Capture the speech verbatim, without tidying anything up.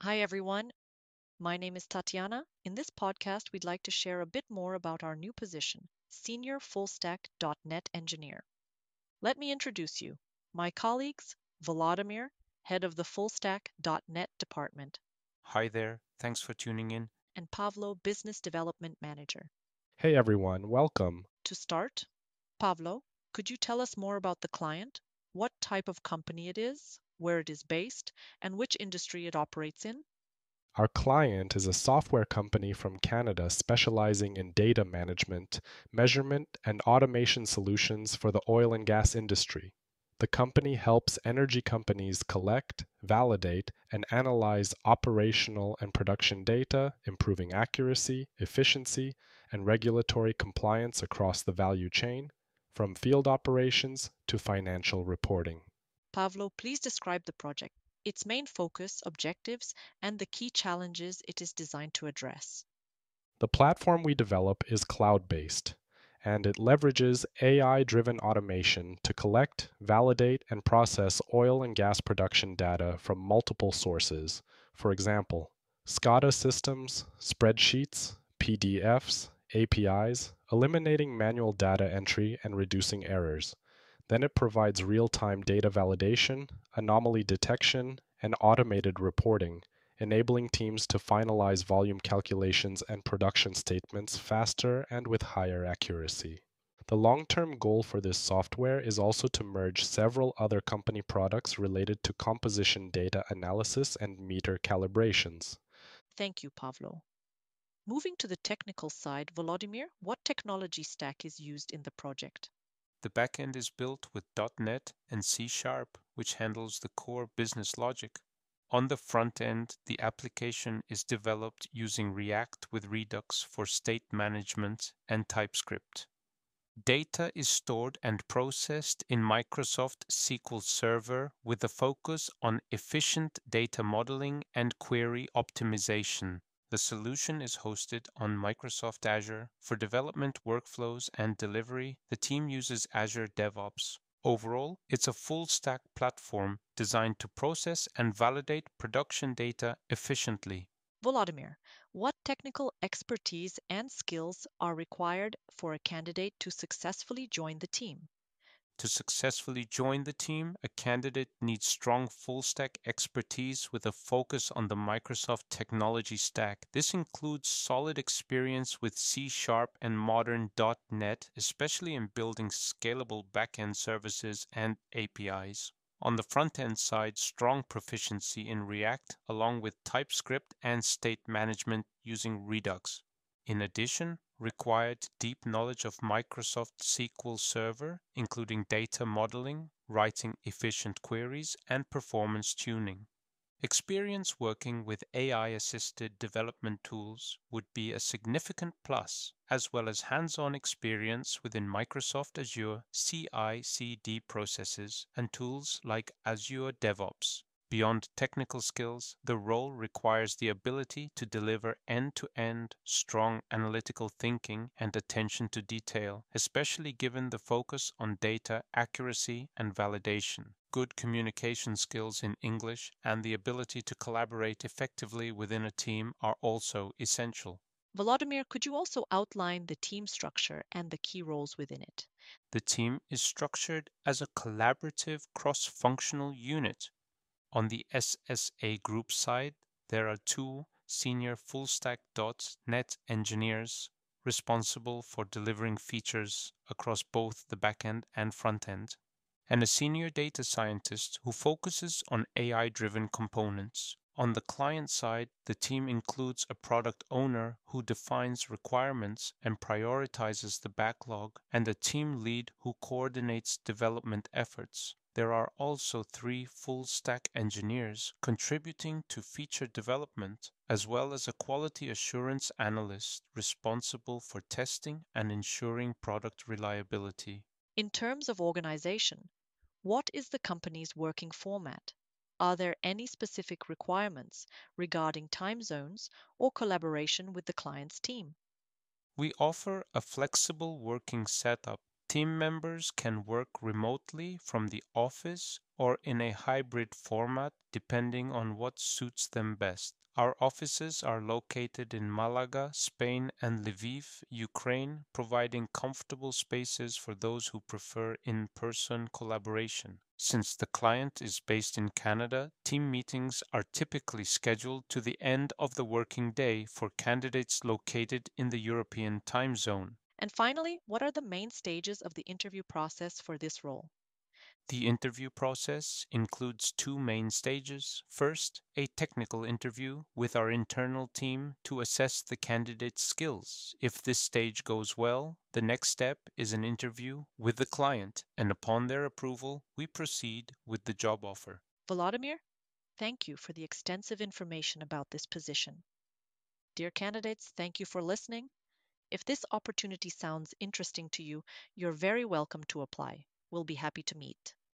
Hi, everyone. My name is Tatiana. In this podcast, we'd like to share a bit more about our new position, Senior Fullstack dot net Engineer. Let me introduce you. My colleagues, Volodymyr, Head of the Fullstack dot net Department, Hi there, thanks for tuning in. and Pavlo, Business Development Manager. Hey everyone, welcome. To start, Pavlo, could you tell us more about the client, what type of company it is, where it is based, and which industry it operates in? Our client is a software company from Canada specializing in data management, measurement, and automation solutions for the oil and gas industry. The company helps energy companies collect, validate, and analyze operational and production data, improving accuracy, efficiency, and regulatory compliance across the value chain, from field operations to financial reporting. Pavlo, please describe the project, its main focus, objectives, and the key challenges it is designed to address. The platform we develop is cloud based, and it leverages A I driven automation to collect, validate, and process oil and gas production data from multiple sources. For example, SCADA systems, spreadsheets, P D Fs, A P Is, eliminating manual data entry and reducing errors. Then it provides real time data validation, anomaly detection, and automated reporting, enabling teams to finalize volume calculations and production statements faster and with higher accuracy. The long term goal for this software is also to merge several other company products related to composition data analysis and meter calibrations. Thank you, Pavlo. Moving to the technical side, Volodymyr, what technology stack is used in the project? The backend is built with dot .NET and C Sharp, which handles the core business logic. On the front end, the application is developed using React with Redux for state management and TypeScript. Data is stored and processed in Microsoft S Q L Server with a focus on efficient data modeling and query optimization. The solution is hosted on Microsoft Azure. For development workflows and delivery, the team uses Azure DevOps. Overall, it's a full stack platform designed to process and validate production data efficiently. Volodymyr, what technical expertise and skills are required for a candidate to successfully join the team? To successfully join the team, a candidate needs strong full stack expertise with a focus on the Microsoft technology stack. This includes solid experience with C Sharp and modern dot .NET, especially in building scalable backend services and A P Is. On the front-end side, strong proficiency in React, along with TypeScript and state management using Redux. In addition, required deep knowledge of Microsoft S Q L Server, including data modeling, writing efficient queries, and performance tuning. Experience working with A I-assisted development tools would be a significant plus, as well as hands-on experience within Microsoft Azure C I C D processes and tools like Azure DevOps. Beyond technical skills, the role requires the ability to deliver end-to-end strong analytical thinking and attention to detail, especially given the focus on data accuracy and validation. Good communication skills in English and the ability to collaborate effectively within a team are also essential. Volodymyr, could you also outline the team structure and the key roles within it? The team is structured as a collaborative cross-functional unit. On the S S A Group side, there are two senior full-stack dot .NET engineers responsible for delivering features across both the backend and front-end, and a senior data scientist who focuses on A I-driven components. On the client side, the team includes a product owner who defines requirements and prioritizes the backlog, and a team lead who coordinates development efforts. There are also three full-stack engineers contributing to feature development, as well as a quality assurance analyst responsible for testing and ensuring product reliability. In terms of organization, what is the company's working format? Are there any specific requirements regarding time zones or collaboration with the client's team? We offer a flexible working setup, Team members can work remotely from the office or in a hybrid format depending on what suits them best. Our offices are located in Malaga, Spain, and Lviv, Ukraine, providing comfortable spaces for those who prefer in person collaboration. Since the client is based in Canada, team meetings are typically scheduled to the end of the working day for candidates located in the European time zone. And finally, what are the main stages of the interview process for this role? The interview process includes two main stages. First, a technical interview with our internal team to assess the candidate's skills. If this stage goes well, the next step is an interview with the client, and upon their approval, we proceed with the job offer. Volodymyr, thank you for the extensive information about this position. Dear candidates, thank you for listening. If this opportunity sounds interesting to you, you're very welcome to apply. We'll be happy to meet.